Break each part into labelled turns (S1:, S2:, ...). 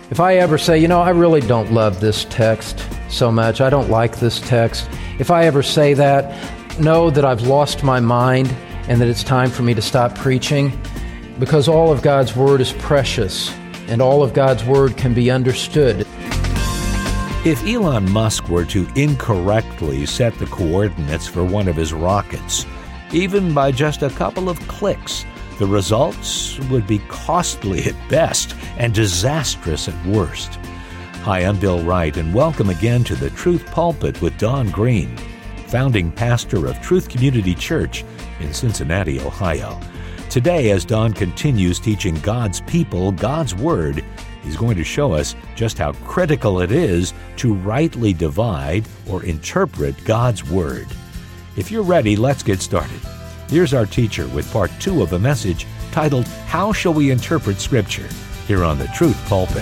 S1: If I ever say, I really don't love this text so much, I don't like this text, if I ever say that, know that I've lost my mind and that it's time for me to stop preaching, because all of God's Word is precious and all of God's Word can be understood.
S2: If Elon Musk were to incorrectly set the coordinates for one of his rockets, even by just a couple of clicks, the results would be costly at best and disastrous at worst. Hi, I'm Bill Wright, and welcome again to the Truth Pulpit with Don Green, founding pastor of Truth Community Church in Cincinnati, Ohio. Today, as Don continues teaching God's people God's Word, he's going to show us just how critical it is to rightly divide or interpret God's Word. If you're ready, let's get started. Here's our teacher with part 2 of a message titled, How Shall We Interpret Scripture? Here on the Truth Pulpit.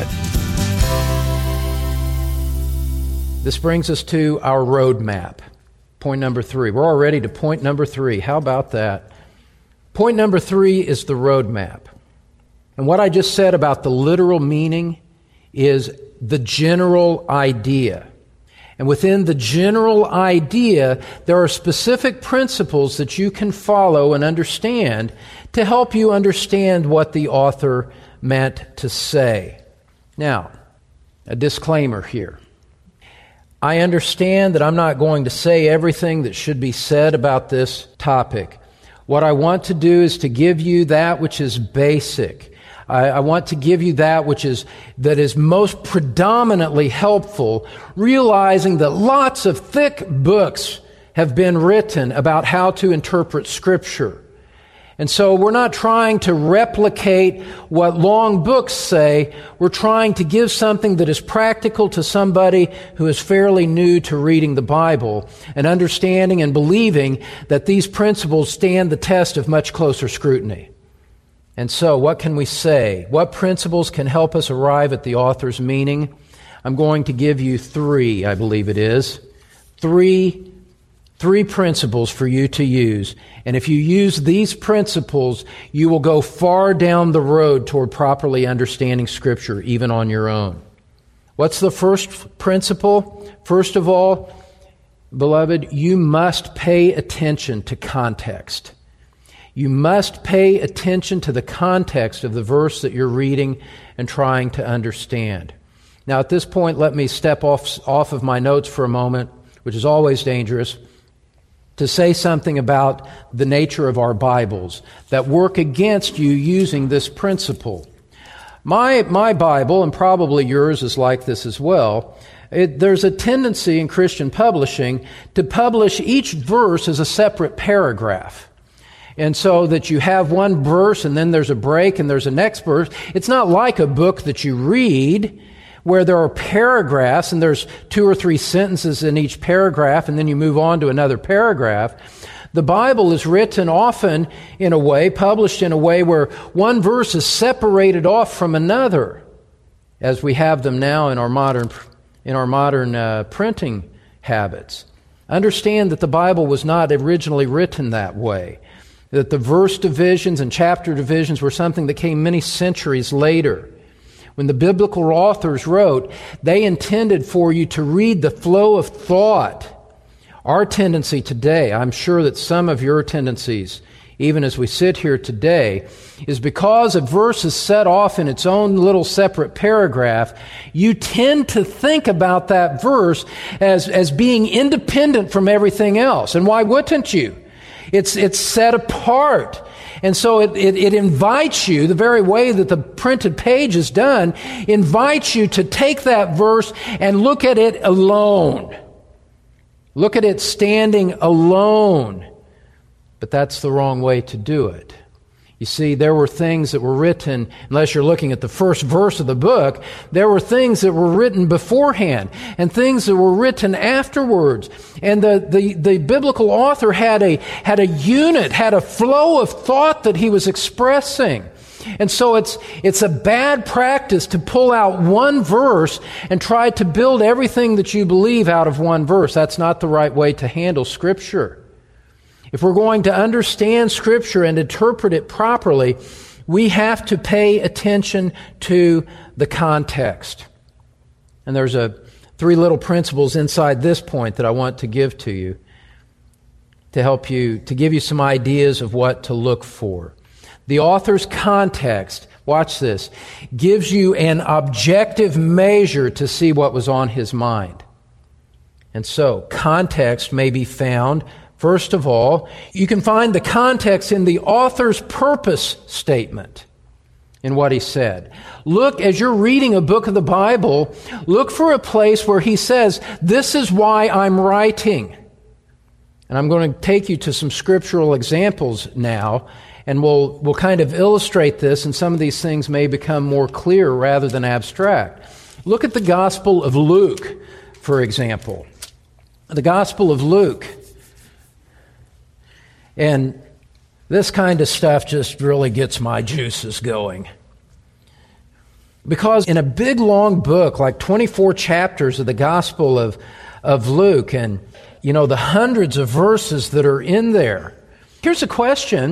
S1: This brings us to our roadmap. Point number 3. We're already to point number 3. How about that? Point number 3 is the roadmap. And what I just said about the literal meaning is the general idea. And within the general idea, there are specific principles that you can follow and understand to help you understand what the author meant to say. Now, a disclaimer here. I understand that I'm not going to say everything that should be said about this topic. What I want to do is to give you that which is basic. I want to give you that is most predominantly helpful, realizing that lots of thick books have been written about how to interpret Scripture. And so we're not trying to replicate what long books say. We're trying to give something that is practical to somebody who is fairly new to reading the Bible and understanding and believing that these principles stand the test of much closer scrutiny. And so, what can we say? What principles can help us arrive at the author's meaning? I'm going to give you 3, I believe it is. Three principles for you to use. And if you use these principles, you will go far down the road toward properly understanding Scripture, even on your own. What's the first principle? First of all, beloved, you must pay attention to context. You must pay attention to the context of the verse that you're reading and trying to understand. Now, at this point, let me step off of my notes for a moment, which is always dangerous, to say something about the nature of our Bibles that work against you using this principle. My Bible, and probably yours is like this as well, there's a tendency in Christian publishing to publish each verse as a separate paragraph. And so that you have one verse and then there's a break and there's a next verse. It's not like a book that you read where there are paragraphs and there's 2 or 3 sentences in each paragraph and then you move on to another paragraph. The Bible is written often in a way, published in a way where one verse is separated off from another, as we have them now in our modern printing habits. Understand that the Bible was not originally written that way. That the verse divisions and chapter divisions were something that came many centuries later. When the biblical authors wrote, they intended for you to read the flow of thought. Our tendency today, I'm sure that some of your tendencies, even as we sit here today, is because a verse is set off in its own little separate paragraph, you tend to think about that verse as being independent from everything else. And why wouldn't you? It's set apart. And so it invites you, the very way that the printed page is done, invites you to take that verse and look at it alone. Look at it standing alone. But that's the wrong way to do it. You see, there were things that were written, unless you're looking at the first verse of the book, there were things that were written beforehand and things that were written afterwards. And the biblical author had a unit, had a flow of thought that he was expressing. And so it's a bad practice to pull out one verse and try to build everything that you believe out of one verse. That's not the right way to handle Scripture. If we're going to understand Scripture and interpret it properly, we have to pay attention to the context. And there's three little principles inside this point that I want to give to you to help you, to give you some ideas of what to look for. The author's context, watch this, gives you an objective measure to see what was on his mind. And so, context may be found, first of all, you can find the context in the author's purpose statement in what he said. Look, as you're reading a book of the Bible, look for a place where he says, this is why I'm writing. And I'm going to take you to some scriptural examples now, and we'll kind of illustrate this, and some of these things may become more clear rather than abstract. Look at the Gospel of Luke, for example. The Gospel of Luke. And this kind of stuff just really gets my juices going. Because in a big, long book, like 24 chapters of the Gospel of Luke, and, the hundreds of verses that are in there, here's a question,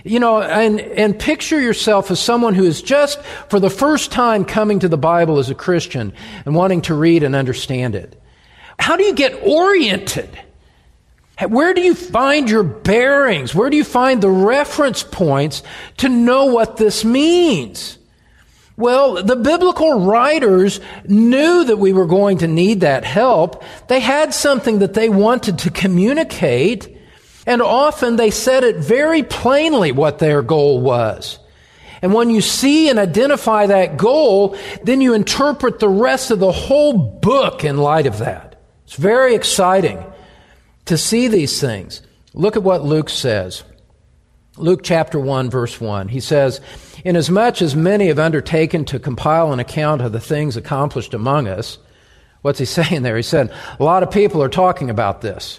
S1: and picture yourself as someone who is just for the first time coming to the Bible as a Christian and wanting to read and understand it. How do you get oriented? Where do you find your bearings? Where do you find the reference points to know what this means? Well, the biblical writers knew that we were going to need that help. They had something that they wanted to communicate, and often they said it very plainly what their goal was. And when you see and identify that goal, then you interpret the rest of the whole book in light of that. It's very exciting to see these things. Look at what Luke says. Luke chapter 1, verse 1. He says, "Inasmuch as many have undertaken to compile an account of the things accomplished among us," what's he saying there? He said, a lot of people are talking about this.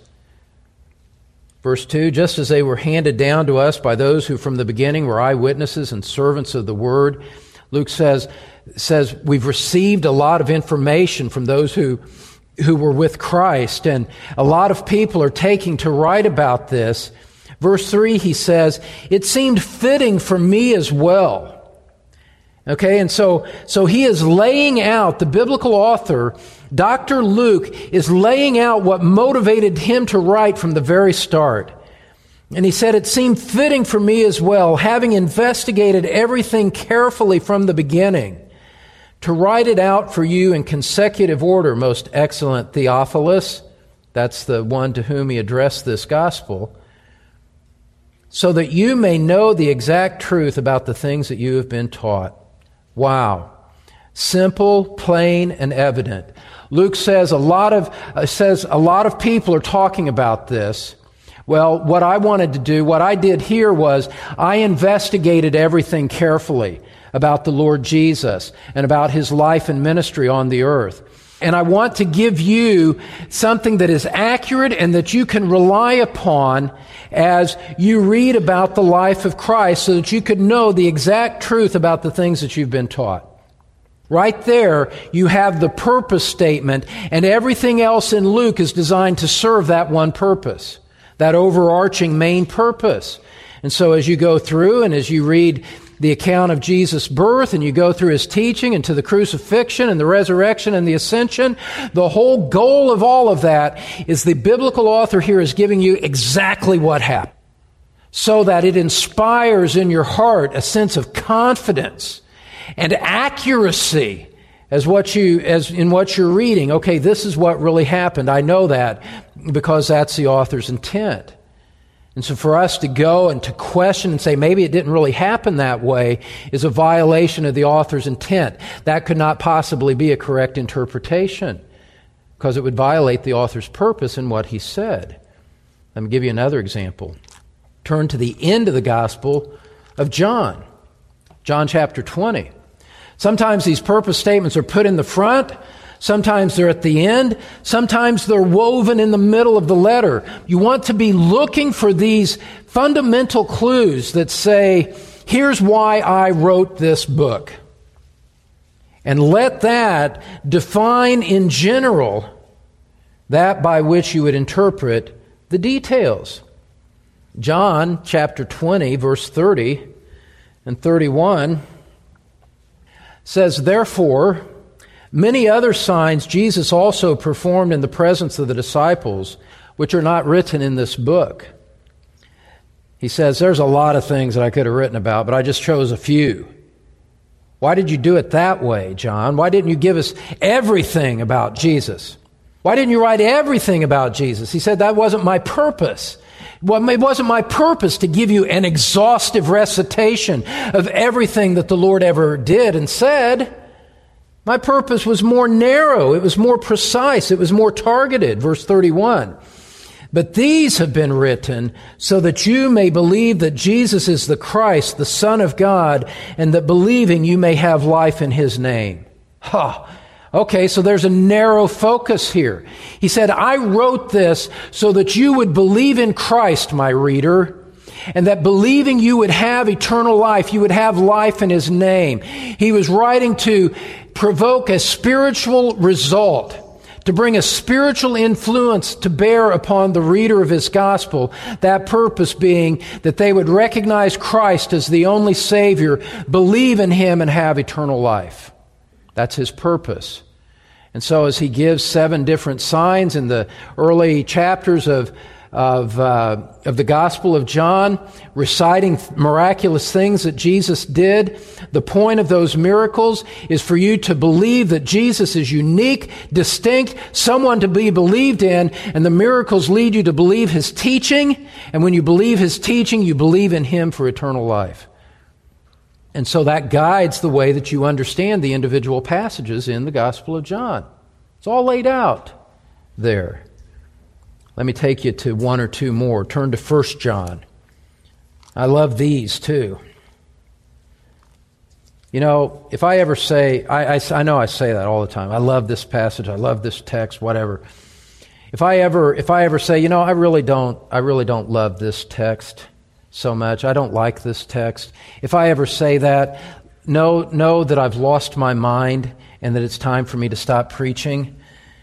S1: Verse 2, "Just as they were handed down to us by those who from the beginning were eyewitnesses and servants of the word." Luke says we've received a lot of information from those who were with Christ, and a lot of people are taking to write about this. Verse 3, he says, "It seemed fitting for me as well." Okay, and so he is laying out, the biblical author, Dr. Luke, is laying out what motivated him to write from the very start. And he said, "It seemed fitting for me as well, having investigated everything carefully from the beginning, to write it out for you in consecutive order, most excellent Theophilus." That's the one to whom he addressed this gospel. "So that you may know the exact truth about the things that you have been taught." Wow. Simple, plain, and evident. Luke says a lot of people are talking about this. Well, what I did here was I investigated everything carefully about the Lord Jesus and about his life and ministry on the earth. And I want to give you something that is accurate and that you can rely upon as you read about the life of Christ, so that you could know the exact truth about the things that you've been taught. Right there, you have the purpose statement, and everything else in Luke is designed to serve that one purpose, that overarching main purpose. And so as you go through and as you read the account of Jesus' birth, and you go through his teaching and to the crucifixion and the resurrection and the ascension, the whole goal of all of that is the biblical author here is giving you exactly what happened, so that it inspires in your heart a sense of confidence and accuracy as in what you're reading. Okay, this is what really happened. I know that because that's the author's intent. And so for us to go and to question and say maybe it didn't really happen that way is a violation of the author's intent. That could not possibly be a correct interpretation, because it would violate the author's purpose in what he said. Let me give you another example. Turn to the end of the Gospel of John. John chapter 20. Sometimes these purpose statements are put in the front. Sometimes they're at the end. Sometimes they're woven in the middle of the letter. You want to be looking for these fundamental clues that say, here's why I wrote this book. And let that define in general that by which you would interpret the details. John chapter 20, verse 30, and 31 says, "Therefore, many other signs Jesus also performed in the presence of the disciples, which are not written in this book." He says, there's a lot of things that I could have written about, but I just chose a few. Why did you do it that way, John? Why didn't you give us everything about Jesus? Why didn't you write everything about Jesus? He said, that wasn't my purpose. Well, it wasn't my purpose to give you an exhaustive recitation of everything that the Lord ever did and said. My purpose was more narrow. It was more precise. It was more targeted. Verse 31. "But these have been written so that you may believe that Jesus is the Christ, the Son of God, and that believing you may have life in His name." Okay, so there's a narrow focus here. He said, I wrote this so that you would believe in Christ, my reader, and that believing you would have eternal life, you would have life in His name. He was writing to provoke a spiritual result, to bring a spiritual influence to bear upon the reader of his gospel, that purpose being that they would recognize Christ as the only Savior, believe in Him, and have eternal life. That's his purpose. And so as he gives 7 different signs in the early chapters of the Gospel of John, reciting miraculous things that Jesus did, the point of those miracles is for you to believe that Jesus is unique, distinct, someone to be believed in, and the miracles lead you to believe His teaching, and when you believe His teaching, you believe in Him for eternal life. And so that guides the way that you understand the individual passages in the Gospel of John. It's all laid out there. Let me take you to 1 or 2 more. Turn to 1 John. I love these too. You know, if I ever say, I know I say that all the time. I love this passage. I love this text, whatever. If I ever say, you know, I really don't love this text so much. I don't like this text. If I ever say that, know that I've lost my mind and that it's time for me to stop preaching.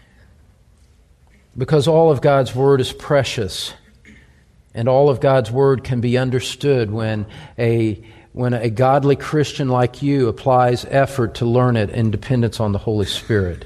S1: Because all of God's Word is precious, and all of God's Word can be understood when a godly Christian like you applies effort to learn it in dependence on the Holy Spirit.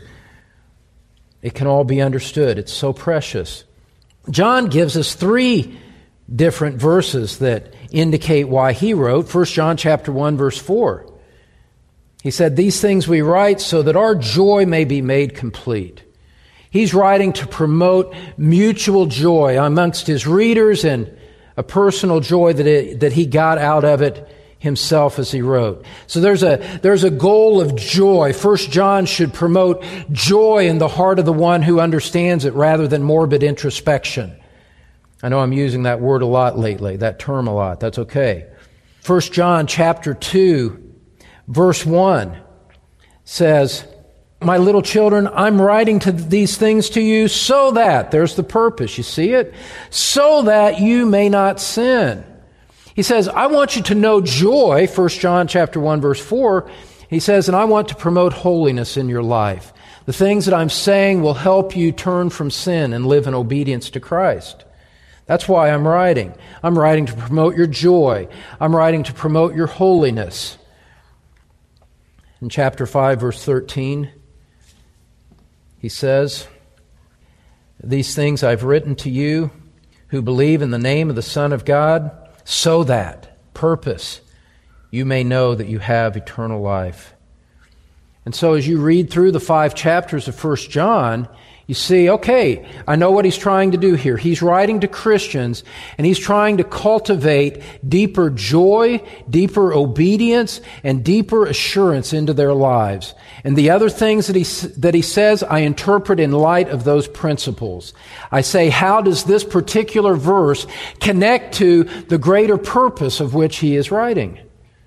S1: It can all be understood. It's so precious. John gives us 3 different verses that indicate why he wrote. 1 John chapter 1, verse 4. He said, "These things we write so that our joy may be made complete." He's writing to promote mutual joy amongst his readers and a personal joy that he got out of it himself as he wrote. So there's a goal of joy. 1 John should promote joy in the heart of the one who understands it rather than morbid introspection. I know I'm using that word a lot lately, that term a lot. That's okay. 1 John chapter 2, verse 1 says, "My little children, I'm writing these things to you so that," there's the purpose, you see it? "So that you may not sin." He says, I want you to know joy, 1 John chapter 1, verse 4. He says, and I want to promote holiness in your life. The things that I'm saying will help you turn from sin and live in obedience to Christ. That's why I'm writing. I'm writing to promote your joy. I'm writing to promote your holiness. In chapter 5, verse 13, he says, "These things I've written to you who believe in the name of the Son of God, so that," purpose, "you may know that you have eternal life." And so as you read through the 5 chapters of 1 John, you see, okay, I know what he's trying to do here. He's writing to Christians, and he's trying to cultivate deeper joy, deeper obedience, and deeper assurance into their lives. And the other things that he says, I interpret in light of those principles. I say, how does this particular verse connect to the greater purpose of which he is writing?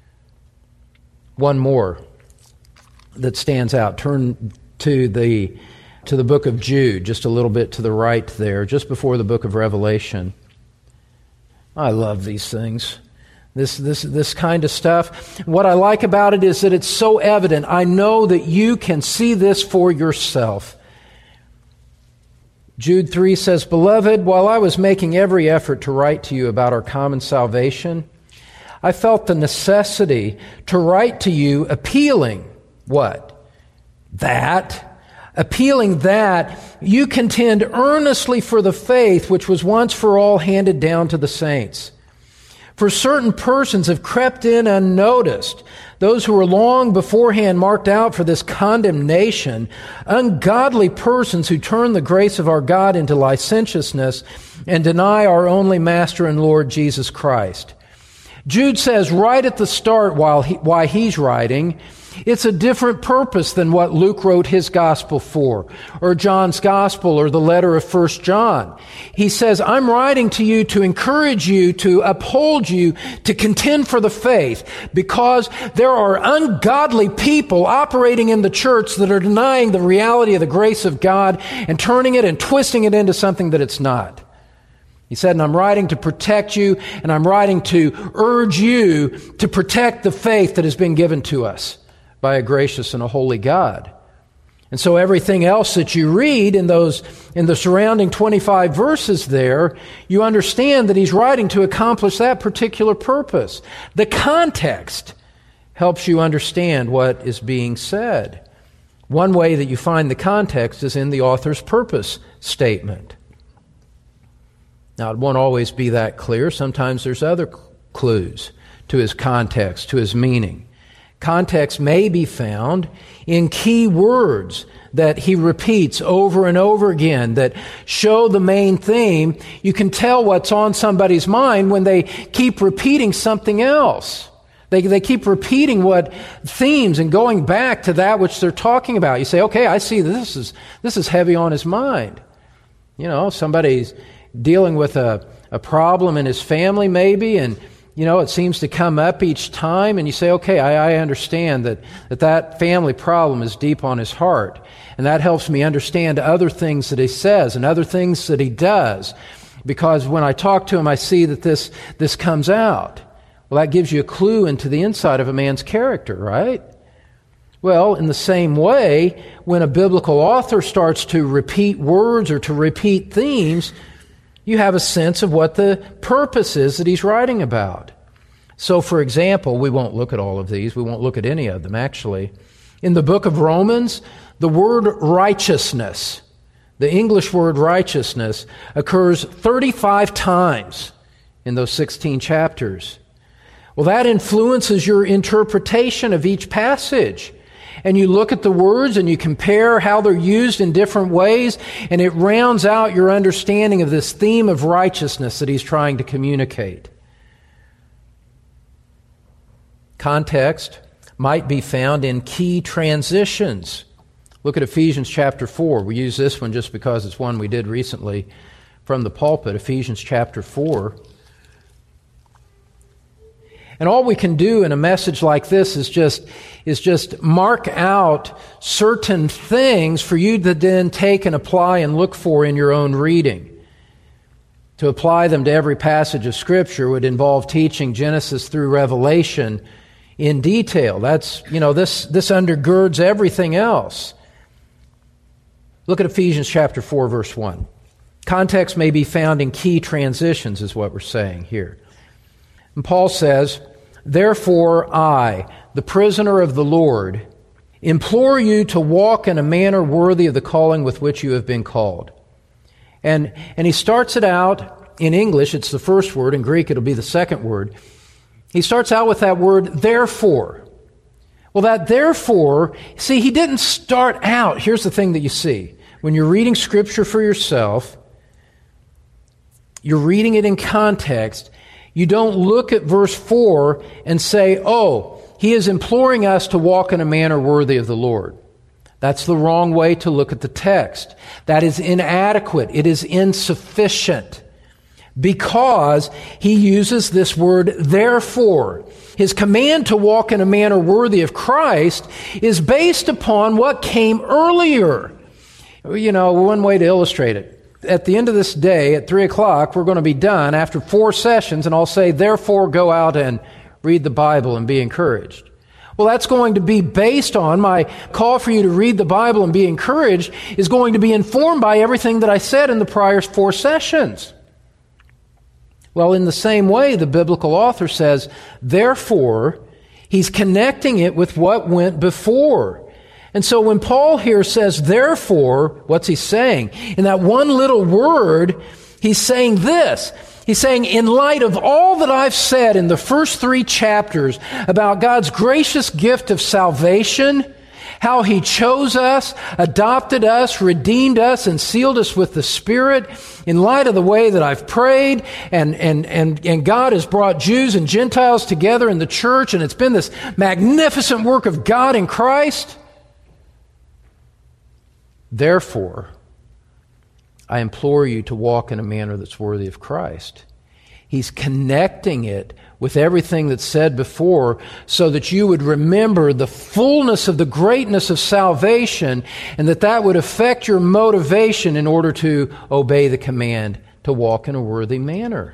S1: One more that stands out. Turn to the book of Jude, just a little bit to the right there, just before the book of Revelation. I love these things. This kind of stuff. What I like about it is that it's so evident. I know that you can see this for yourself. Jude 3 says, "Beloved, while I was making every effort to write to you about our common salvation, I felt the necessity to write to you appealing what? Appealing that you contend earnestly for the faith which was once for all handed down to the saints. For certain persons have crept in unnoticed, those who were long beforehand marked out for this condemnation, ungodly persons who turn the grace of our God into licentiousness and deny our only Master and Lord Jesus Christ. Jude says right at the start why he's writing, it's a different purpose than what Luke wrote his gospel for, or John's gospel, or the letter of 1 John. He says, I'm writing to you to encourage you, to uphold you, to contend for the faith, because there are ungodly people operating in the church that are denying the reality of the grace of God and turning it and twisting it into something that it's not. He said, and I'm writing to protect you, and I'm writing to urge you to protect the faith that has been given to us by a gracious and a holy God. And so everything else that you read in the surrounding 25 verses there, you understand that he's writing to accomplish that particular purpose. The context helps you understand what is being said. One way that you find the context is in the author's purpose statement. Now, it won't always be that clear. Sometimes there's other clues to his context, to his meaning. Context may be found in key words that he repeats over and over again that show the main theme. You can tell what's on somebody's mind when they keep repeating something else. They keep repeating what themes and going back to that which they're talking about. You say, okay, I see this is heavy on his mind. You know, somebody's dealing with a problem in his family maybe, and it seems to come up each time, and you say, okay, I understand that family problem is deep on his heart. And that helps me understand other things that he says and other things that he does. Because when I talk to him, I see that this comes out. Well, that gives you a clue into the inside of a man's character, right? Well, in the same way, when a biblical author starts to repeat words or to repeat themes, you have a sense of what the purpose is that he's writing about. So, for example, we won't look at all of these. We won't look at any of them, actually. In the book of Romans, the word righteousness, the English word righteousness, occurs 35 times in those 16 chapters. Well, that influences your interpretation of each passage. And you look at the words and you compare how they're used in different ways, and it rounds out your understanding of this theme of righteousness that he's trying to communicate. Context might be found in key transitions. Look at Ephesians chapter 4. We use this one just because it's one we did recently from the pulpit, Ephesians chapter 4. And all we can do in a message like this is just mark out certain things for you to then take and apply and look for in your own reading. To apply them to every passage of Scripture would involve teaching Genesis through Revelation in detail. That's, this undergirds everything else. Look at Ephesians chapter 4, verse 1. Context may be found in key transitions, is what we're saying here. And Paul says, therefore I, the prisoner of the Lord, implore you to walk in a manner worthy of the calling with which you have been called. And he starts it out in English, it's the first word. In Greek, it'll be the second word. He starts out with that word, therefore. Well, that therefore, see, he didn't start out. Here's the thing that you see. When you're reading Scripture for yourself, you're reading it in context. You don't look at verse 4 and say, oh, he is imploring us to walk in a manner worthy of the Lord. That's the wrong way to look at the text. That is inadequate. It is insufficient. Because he uses this word, therefore. His command to walk in a manner worthy of Christ is based upon what came earlier. One way to illustrate it. At the end of this day, at 3 o'clock, we're going to be done after 4 sessions, and I'll say, therefore, go out and read the Bible and be encouraged. Well, that's going to be based on my call for you to read the Bible and be encouraged is going to be informed by everything that I said in the prior 4 sessions. Well, in the same way, the biblical author says, therefore, he's connecting it with what went before. And so when Paul here says, therefore, what's he saying? In that one little word, he's saying this. He's saying, in light of all that I've said in the first 3 chapters about God's gracious gift of salvation, how He chose us, adopted us, redeemed us, and sealed us with the Spirit, in light of the way that I've prayed, and God has brought Jews and Gentiles together in the church, and it's been this magnificent work of God in Christ. Therefore, I implore you to walk in a manner that's worthy of Christ. He's connecting it with everything that's said before so that you would remember the fullness of the greatness of salvation, and that would affect your motivation in order to obey the command to walk in a worthy manner.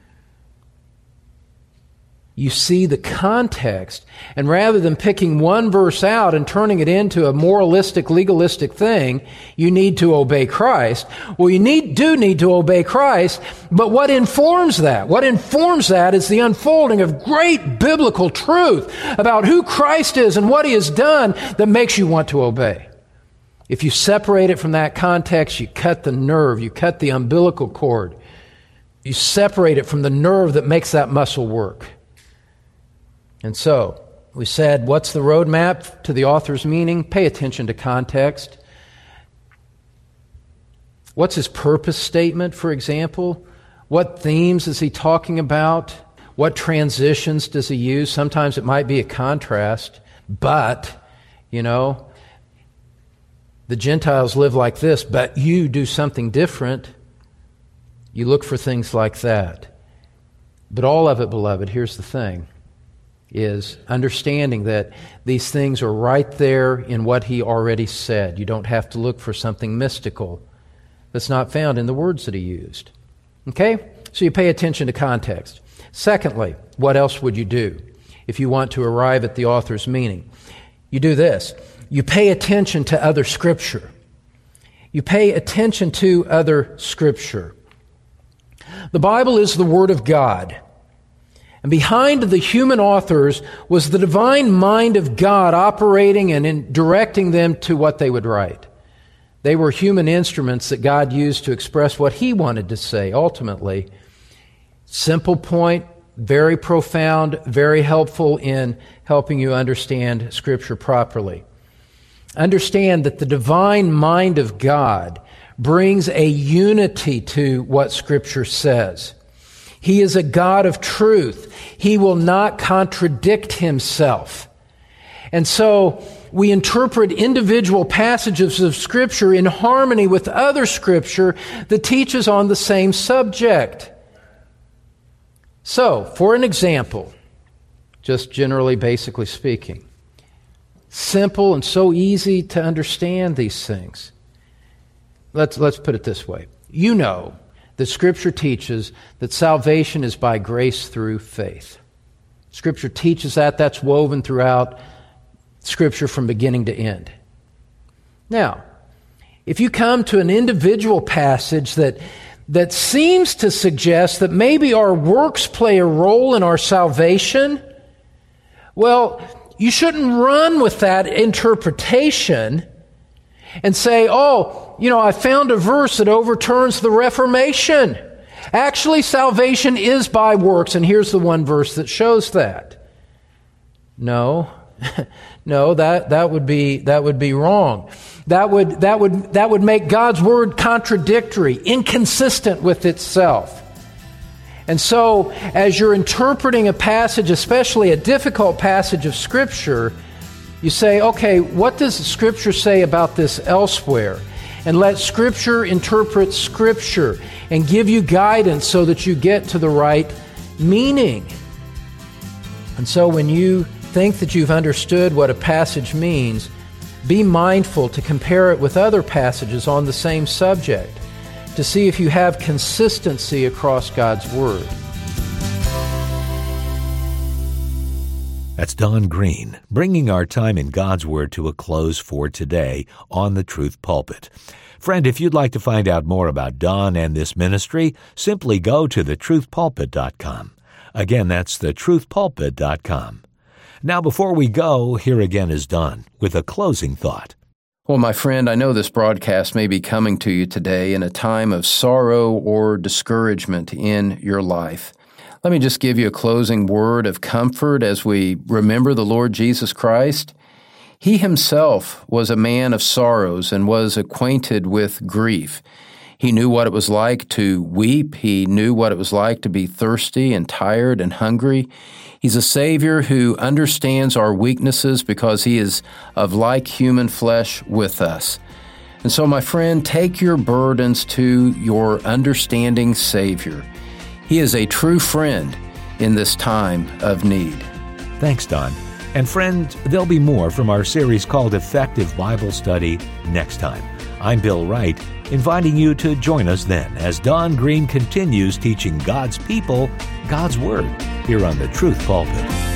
S1: You see the context, and rather than picking one verse out and turning it into a moralistic, legalistic thing, you need to obey Christ. Well, you do need to obey Christ, but what informs that? What informs that is the unfolding of great biblical truth about who Christ is and what He has done that makes you want to obey. If you separate it from that context, you cut the nerve, you cut the umbilical cord, you separate it from the nerve that makes that muscle work. And so, we said, what's the roadmap to the author's meaning? Pay attention to context. What's his purpose statement, for example? What themes is he talking about? What transitions does he use? Sometimes it might be a contrast, but, the Gentiles live like this, but you do something different. You look for things like that. But all of it, beloved, here's the thing, is understanding that these things are right there in what he already said. You don't have to look for something mystical that's not found in the words that he used. Okay? So you pay attention to context. Secondly, what else would you do if you want to arrive at the author's meaning? You do this. You pay attention to other Scripture. You pay attention to other Scripture. The Bible is the Word of God. And behind the human authors was the divine mind of God operating and directing them to what they would write. They were human instruments that God used to express what He wanted to say, ultimately. Simple point, very profound, very helpful in helping you understand Scripture properly. Understand that the divine mind of God brings a unity to what Scripture says. He is a God of truth. He will not contradict Himself. And so we interpret individual passages of Scripture in harmony with other Scripture that teaches on the same subject. So, for an example, just generally, basically speaking, simple and so easy to understand these things. Let's put it this way. You know that Scripture teaches that salvation is by grace through faith. Scripture teaches that. That's woven throughout Scripture from beginning to end. Now, if you come to an individual passage that seems to suggest that maybe our works play a role in our salvation, well, you shouldn't run with that interpretation and say, I found a verse that overturns the Reformation. Actually, salvation is by works, and here's the one verse that shows that. No, that would be wrong. That would make God's word contradictory, inconsistent with itself. And so, as you're interpreting a passage, especially a difficult passage of Scripture, you say, okay, what does Scripture say about this elsewhere? And let Scripture interpret Scripture and give you guidance so that you get to the right meaning. And so when you think that you've understood what a passage means, be mindful to compare it with other passages on the same subject to see if you have consistency across God's Word.
S2: That's Don Green, bringing our time in God's Word to a close for today on The Truth Pulpit. Friend, if you'd like to find out more about Don and this ministry, simply go to thetruthpulpit.com. Again, that's thetruthpulpit.com. Now, before we go, here again is Don with a closing thought.
S1: Well, my friend, I know this broadcast may be coming to you today in a time of sorrow or discouragement in your life. Let me just give you a closing word of comfort as we remember the Lord Jesus Christ. He himself was a man of sorrows and was acquainted with grief. He knew what it was like to weep. He knew what it was like to be thirsty and tired and hungry. He's a Savior who understands our weaknesses because he is of like human flesh with us. And so, my friend, take your burdens to your understanding Savior. He is a true friend in this time of need.
S2: Thanks, Don. And friend, there'll be more from our series called Effective Bible Study next time. I'm Bill Wright, inviting you to join us then as Don Green continues teaching God's people God's Word here on The Truth Pulpit.